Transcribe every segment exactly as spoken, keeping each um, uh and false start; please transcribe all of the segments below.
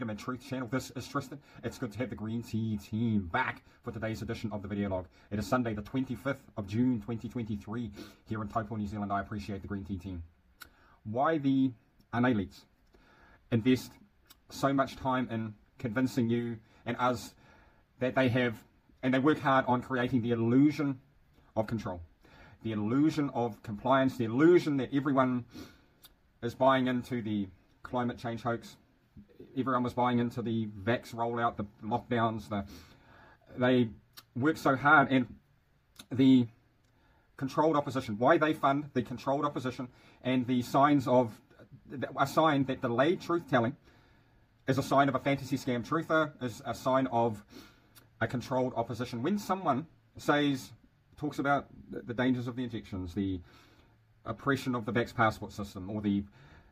My Truth channel. This is Tristan. It's good to have the Green Tea team back for today's edition of the video log. It is Sunday, the twenty-fifth of June, twenty twenty-three, here in Taupo, New Zealand. I appreciate the Green Tea team. Why the elites invest so much time in convincing you and us that they have, and they work hard on creating the illusion of control, the illusion of compliance, the illusion that everyone is buying into the climate change hoax. Everyone was buying into the vax rollout, the lockdowns. The, they work so hard, and the controlled opposition, why they fund the controlled opposition, and the signs of, a sign that delayed truth-telling is a sign of a fantasy scam truther, is a sign of a controlled opposition. When someone says, talks about the dangers of the injections, the oppression of the vax passport system, or the,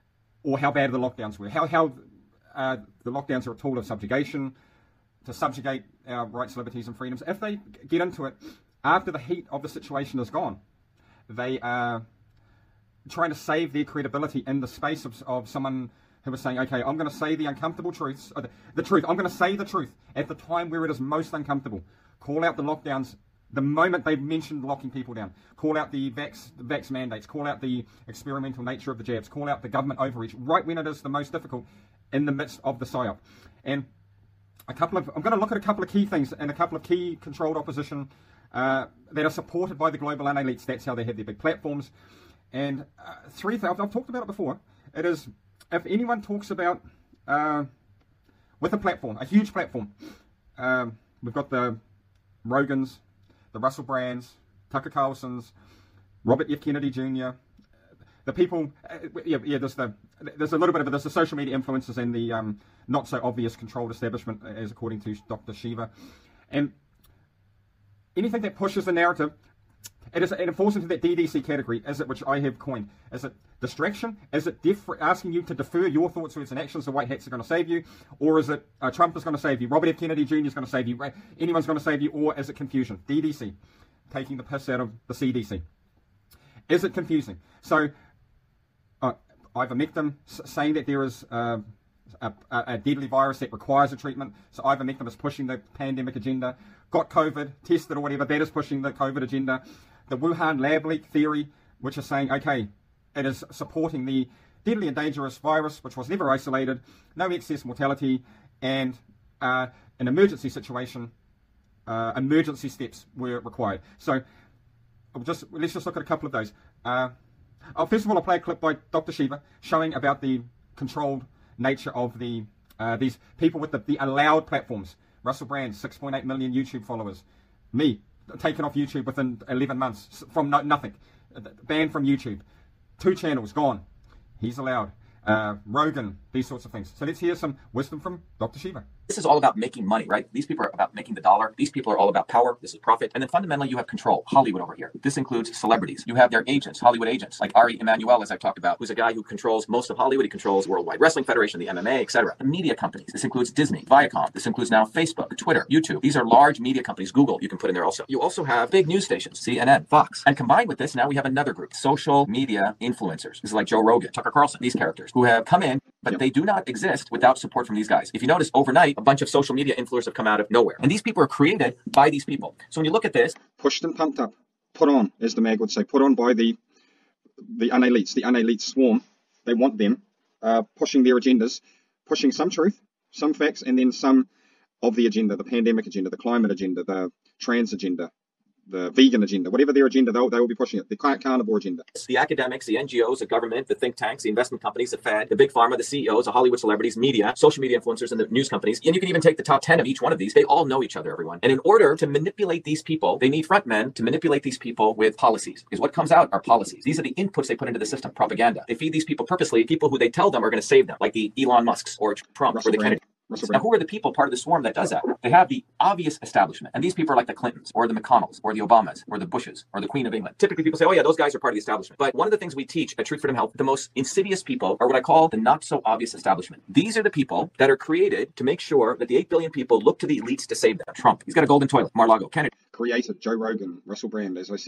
or how bad the lockdowns were, how, how Uh, the lockdowns are a tool of subjugation, to subjugate our rights, liberties and freedoms. If they get into it after the heat of the situation is gone, they are trying to save their credibility in the space of, of someone who is saying, okay, I'm going to say the uncomfortable truths, uh, the, the truth, I'm going to say the truth at the time where it is most uncomfortable. Call out the lockdowns the moment they've mentioned locking people down. Call out the vax, the vax mandates, call out the experimental nature of the jabs, call out the government overreach, right when it is the most difficult, in the midst of the psyop. And a couple of, I'm going to look at a couple of key things and a couple of key controlled opposition uh, that are supported by the global elites. That's how they have their big platforms. And uh, three things, I've, I've talked about it before. It is, if anyone talks about, uh, with a platform, a huge platform, um, we've got the Rogans, the Russell Brands, Tucker Carlsons, Robert F. Kennedy Junior, the people, uh, yeah, yeah, there's the, there's a little bit of it, there's the social media influencers and the um, not so obvious controlled establishment, as according to Doctor Shiva. And anything that pushes the narrative, it, is, it falls into that D D C category, is it, which I have coined. Is it distraction? Is it asking you to defer your thoughts, words and actions? The white hats are going to save you? Or is it uh, Trump is going to save you? Robert F. Kennedy Junior is going to save you? Anyone's going to save you? Or is it confusion? D D C, taking the piss out of the C D C. Is it confusing? So, uh, ivermectin, saying that there is uh, a, a deadly virus that requires a treatment. So ivermectin is pushing the pandemic agenda. Got COVID, tested or whatever, that is pushing the COVID agenda. The Wuhan lab leak theory, which is saying, okay, it is supporting the deadly and dangerous virus, which was never isolated, no excess mortality, and uh, an emergency situation, uh, emergency steps were required. So I'll just let's just look at a couple of those. Uh, oh, first of all, I'll play a clip by Doctor Shiva showing about the controlled nature of the uh, these people with the, the allowed platforms. Russell Brand, six point eight million YouTube followers. Me, taken off YouTube within eleven months from no, nothing. Banned from YouTube. Two channels, gone. He's allowed. Uh, Rogan, these sorts of things. So let's hear some wisdom from Doctor Shiva. This is all about making money, right? These people are about making the dollar. These people are all about power. This is profit. And then fundamentally, you have control. Hollywood over here. This includes celebrities. You have their agents, Hollywood agents, like Ari Emanuel, as I've talked about, who's a guy who controls most of Hollywood. He controls Worldwide Wrestling Federation, the M M A, et cetera. The media companies. This includes Disney, Viacom. This includes now Facebook, Twitter, YouTube. These are large media companies. Google, you can put in there also. You also have big news stations, C N N, Fox. And combined with this, now we have another group, social media influencers. This is like Joe Rogan, Tucker Carlson, these characters who have come in, but yep. They do not exist without support from these guys. If you notice, overnight, a bunch of social media influencers have come out of nowhere. And these people are created by these people. So when you look at this, pushed and pumped up, put on, as the mag would say, put on by the the unelites, the unelite swarm. They want them uh, pushing their agendas, pushing some truth, some facts, and then some of the agenda, the pandemic agenda, the climate agenda, the trans agenda, the vegan agenda, whatever their agenda, they'll, they will be pushing it. The carnivore agenda. The academics, the N G Os, the government, the think tanks, the investment companies, the Fed, the big pharma, the C E Os, the Hollywood celebrities, media, social media influencers, and the news companies. And you can even take the top ten of each one of these. They all know each other, everyone. And in order to manipulate these people, they need front men to manipulate these people with policies. Because what comes out are policies. These are the inputs they put into the system, propaganda. They feed these people purposely, people who they tell them are going to save them, like the Elon Musks or Trump Russell or the Brand. Kennedy. Now, who are the people part of the swarm that does that? They have the obvious establishment. And these people are like the Clintons or the McConnells or the Obamas or the Bushes or the Queen of England. Typically, people say, oh, yeah, those guys are part of the establishment. But one of the things we teach at Truth Freedom Health, the most insidious people are what I call the not so obvious establishment. These are the people that are created to make sure that the eight billion people look to the elites to save them. Trump, he's got a golden toilet. Mar-a-Lago, Kennedy. Created Joe Rogan, Russell Brand, as I said.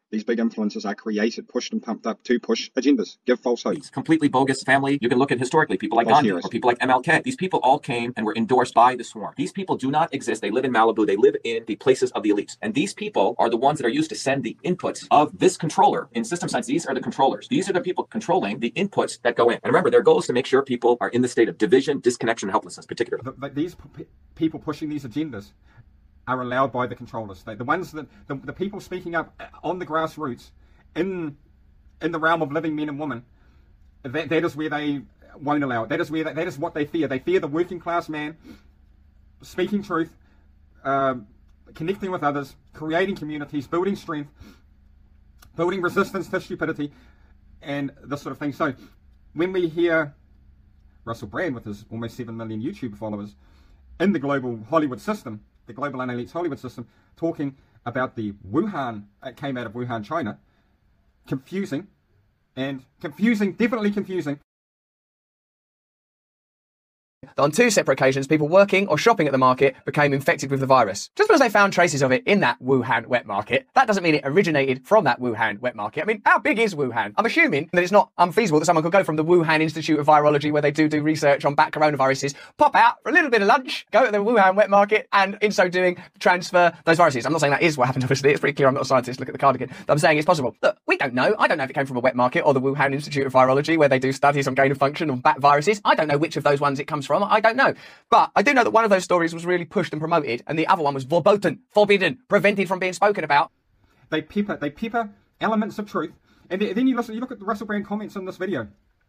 These big influencers are created, pushed and pumped up to push agendas, give false hope. It's completely bogus family. You can look at historically people like False Gandhi heroes. or people like M L K. These people all came and were endorsed by the swarm. These people do not exist. They live in Malibu. They live in the places of the elites. And these people are the ones that are used to send the inputs of this controller. In system science, these are the controllers. These are the people controlling the inputs that go in. And remember, their goal is to make sure people are in the state of division, disconnection, and helplessness, particularly. The, the, these p- people pushing these agendas are allowed by the controllers. They, the ones that, the, the people speaking up on the grassroots, in in the realm of living men and women, that, that is where they won't allow it. That is where they, that is what they fear. They fear the working class man speaking truth, uh, connecting with others, creating communities, building strength, building resistance to stupidity, and this sort of thing. So when we hear Russell Brand with his almost seven million YouTube followers in the global Hollywood system, the global elite's Hollywood system, talking about the Wuhan, it came out of Wuhan, China, confusing, and confusing, definitely confusing. On two separate occasions, people working or shopping at the market became infected with the virus. Just because they found traces of it in that Wuhan wet market, that doesn't mean it originated from that Wuhan wet market. I mean, how big is Wuhan? I'm assuming that it's not unfeasible that someone could go from the Wuhan Institute of Virology, where they do do research on bat coronaviruses, pop out for a little bit of lunch, go to the Wuhan wet market, and in so doing, transfer those viruses. I'm not saying that is what happened, obviously. It's pretty clear I'm not a scientist. Look at the cardigan. But I'm saying it's possible. Look, we don't know. I don't know if it came from a wet market or the Wuhan Institute of Virology, where they do studies on gain of function on bat viruses. I don't know which of those ones it comes from. I don't know. But I do know that one of those stories was really pushed and promoted, and the other one was verboten, forbidden, prevented from being spoken about. They pepper, they pepper elements of truth, and then you listen. You look at the Russell Brand comments in this video.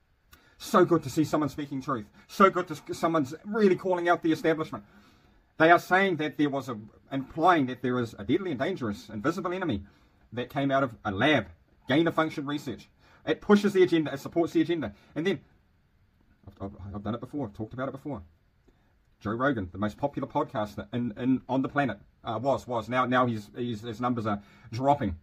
So good to see someone speaking truth. So good to someone's really calling out the establishment. They are saying that there was a, implying that there is a deadly and dangerous invisible enemy that came out of a lab, gain of function research. It pushes the agenda, it supports the agenda, and then I've, I've, I've done it before, I've talked about it before. Joe Rogan, the most popular podcaster in, in on the planet, uh, was was now now he's, he's his numbers are dropping.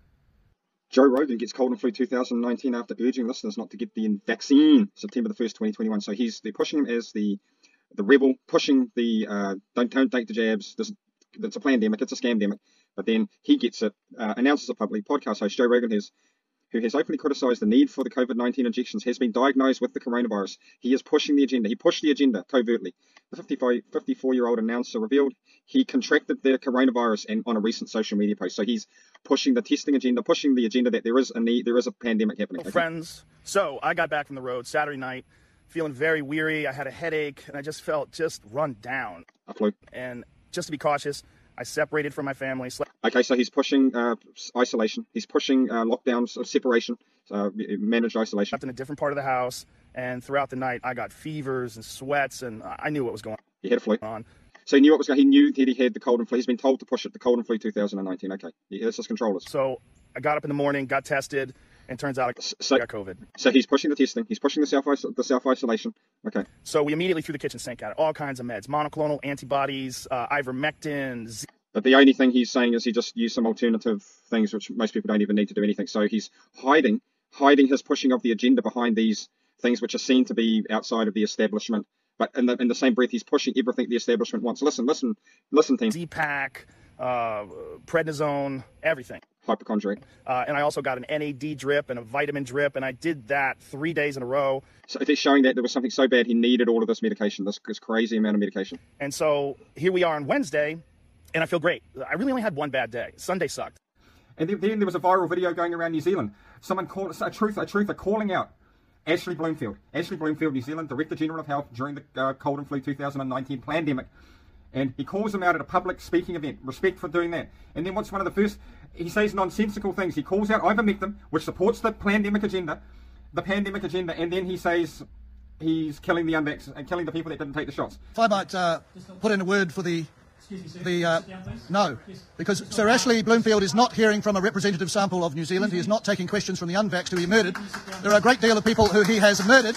Joe Rogan gets cold and flu two thousand nineteen after urging listeners not to get the vaccine September the first, twenty twenty-one. So he's they're pushing him as the the rebel, pushing the uh, don't don't take the jabs. This it's a pandemic, it's a scamdemic. But then he gets it, uh, announces it publicly. Podcast host Joe Rogan has. who has openly criticised the need for the COVID nineteen injections, has been diagnosed with the coronavirus. He is pushing the agenda. He pushed the agenda covertly. The fifty-four-year-old announcer revealed he contracted the coronavirus and on a recent social media post. So he's pushing the testing agenda, pushing the agenda that there is a need, there is a pandemic happening. Okay? Friends, so I got back from the road Saturday night, feeling very weary. I had a headache, and I just felt just run down. A flu. And just to be cautious, I separated from my family. Okay, so he's pushing uh, isolation. He's pushing uh, lockdowns of separation, uh, managed isolation. Slept in a different part of the house, and throughout the night, I got fevers and sweats, and I knew what was going on. He had a flu. on. So he knew what was going. He knew that he had the cold and flu. He's been told to push it. The cold and flu two thousand nineteen. Okay, yeah, this is controllers. So I got up in the morning, got tested, and turns out I so, got COVID. So he's pushing the testing. He's pushing the self the self isolation. Okay. So we immediately threw the kitchen sink at it. All kinds of meds, monoclonal antibodies, uh, ivermectin. Z- But the only thing he's saying is he just used some alternative things, which most people don't even need to do anything. So he's hiding, hiding his pushing of the agenda behind these things, which are seen to be outside of the establishment. But in the, in the same breath, he's pushing everything the establishment wants. Listen, listen, listen, team. Z-Pack, uh, prednisone, everything. Hypochondriac. Uh, and I also got an N A D drip and a vitamin drip, and I did that three days in a row. So it's showing that there was something so bad he needed all of this medication, this, this crazy amount of medication. And so here we are on Wednesday, and I feel great. I really only had one bad day. Sunday sucked. And then, then there was a viral video going around New Zealand. Someone called a truth, a truth, a calling out Ashley Bloomfield. Ashley Bloomfield, New Zealand Director General of Health during the uh, cold and flu two thousand nineteen pandemic. And he calls him out at a public speaking event. Respect for doing that. And then what's one of the first, he says nonsensical things. He calls out ivermectin, which supports the pandemic agenda, the pandemic agenda, and then he says he's killing the unvax and killing the people that didn't take the shots. If I might uh, put in a word for the The, uh, no, because Sir Ashley Bloomfield is not hearing from a representative sample of New Zealand. He is not taking questions from the unvaxxed who he murdered. There are a great deal of people who he has murdered.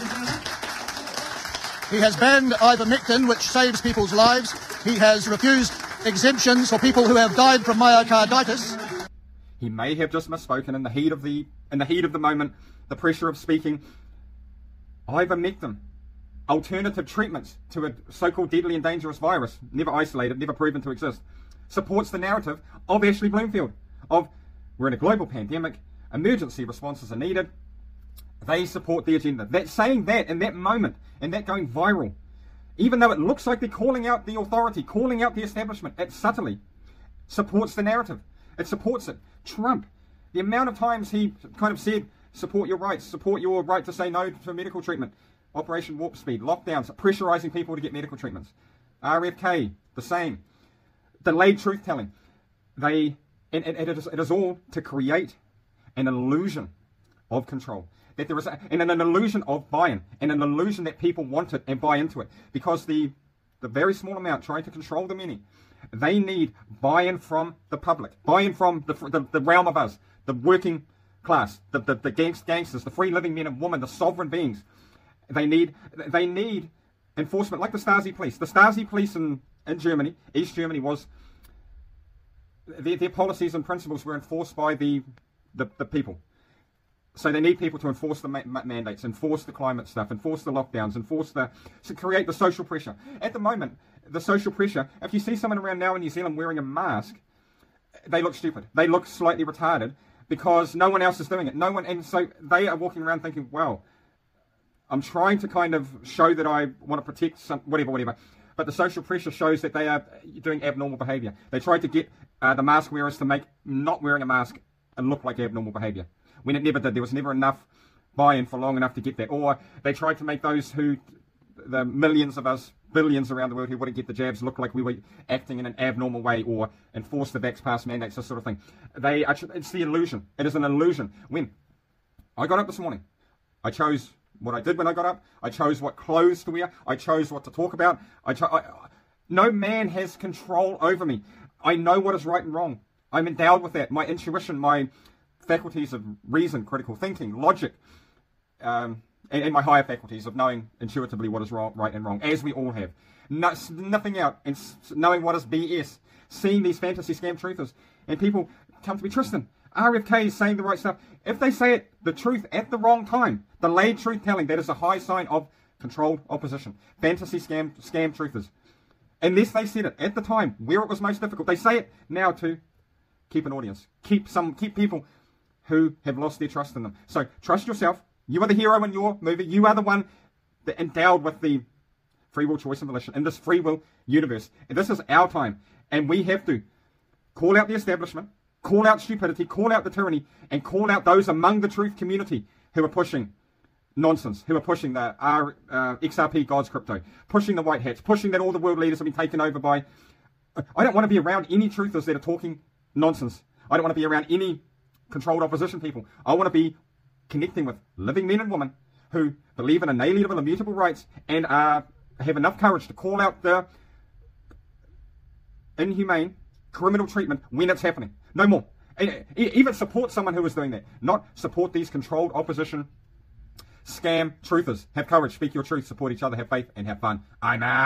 He has banned ivermectin, which saves people's lives. He has refused exemptions for people who have died from myocarditis. He may have just misspoken in the heat of the in the heat of the moment, the pressure of speaking. Ivermectin. Alternative treatments to a so-called deadly and dangerous virus, never isolated, never proven to exist, supports the narrative of Ashley Bloomfield, of We're in a global pandemic. Emergency responses are needed. They support the agenda. That saying that in that moment, and that going viral, even though it looks like they're calling out the authority, calling out the establishment, it subtly supports the narrative. It supports it. Trump, the amount of times he kind of said, support your rights, support your right to say no to medical treatment. Operation Warp Speed, lockdowns, pressurizing people to get medical treatments. R F K, the same. Delayed truth-telling. They, and, and it, is, it is all to create an illusion of control. That there is a, and an illusion of buy-in, and an illusion that people want it and buy into it. Because the, the very small amount trying to control the many, they need buy-in from the public, buy-in from the, the, the realm of us, the working class, the, the, the gangs, gangsters, the free living men and women, the sovereign beings. They need, they need enforcement, like the Stasi police. The Stasi police in, in Germany, East Germany, was, their, their policies and principles were enforced by the, the, the people. So they need people to enforce the ma mandates, enforce the climate stuff, enforce the lockdowns, enforce the, to create the social pressure. At the moment, the social pressure, if you see someone around now in New Zealand wearing a mask, they look stupid. They look slightly retarded because no one else is doing it. No one, and so they are walking around thinking, well, I'm trying to kind of show that I want to protect some, whatever, whatever. But the social pressure shows that they are doing abnormal behavior. They tried to get uh, the mask wearers to make not wearing a mask and look like abnormal behavior, when it never did. There was never enough buy-in for long enough to get that. Or they tried to make those who, the millions of us, billions around the world who wouldn't get the jabs, look like we were acting in an abnormal way, or enforce the vax pass mandates, this sort of thing. They, it's the illusion. It is an illusion. When I got up this morning, I chose what I did when I got up. I chose what clothes to wear. I chose what to talk about. I, cho I No man has control over me. I know what is right and wrong. I'm endowed with that. My intuition, my faculties of reason, critical thinking, logic, um, and, and my higher faculties of knowing intuitively what is wrong, right and wrong, as we all have. No, nothing out, and knowing what is B S, seeing these fantasy scam truthers, and people come to me, Tristan, R F K is saying the right stuff. If they say it, the truth at the wrong time, delayed truth-telling, that is a high sign of controlled opposition. Fantasy scam, scam truthers. Unless they said it at the time, where it was most difficult, they say it now to keep an audience, keep some, keep people who have lost their trust in them. So trust yourself. You are the hero in your movie. You are the one that endowed with the free will, choice, and volition in this free will universe. And this is our time, and we have to call out the establishment, call out stupidity, call out the tyranny, and call out those among the truth community who are pushing nonsense, who are pushing the R, uh, X R P, God's crypto, pushing the white hats, pushing that all the world leaders have been taken over by. I don't want to be around any truthers that are talking nonsense. I don't want to be around any controlled opposition people. I want to be connecting with living men and women who believe in inalienable, immutable rights, and uh, have enough courage to call out the inhumane criminal treatment when it's happening. No more. And even support someone who is doing that. Not support these controlled opposition scam truthers. Have courage, speak your truth, support each other, have faith, and have fun. I'm out.